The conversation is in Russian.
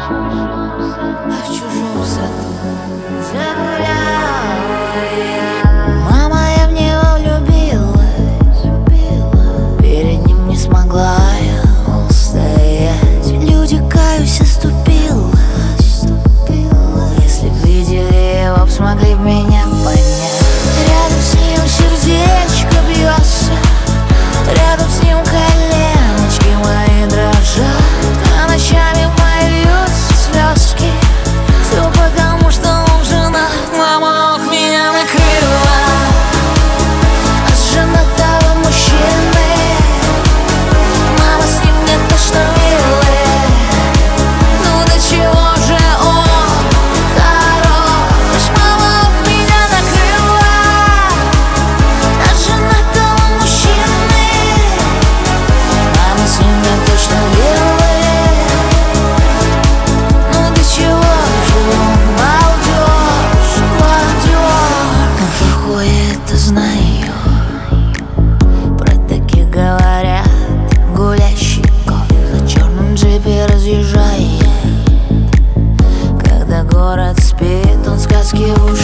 в чужом саду загуляла я. Мама, я в него влюбилась, перед ним не смогла я устоять. Люди, каюсь, оступилась. Если б видели его, б смогли б меня понять. Рядом с ним сердечко бьется, рядом с ним коленочки мои дрожат, а ночами мои льются слезки. Все потому, что он женат. Мама, ох, меня накрыла от женатого мужчины. Мама, с ним не то что милый, ну до чего же он хорош. Мама, ох, меня накрыла от женатого мужчины. Мама, с ним не то что милый, ну до чего же он балдеж, балдеж. Он плохое это знаю, про таких говорят, гулящий кот на черном джипе разъезжает. Когда город спит, он сказки уже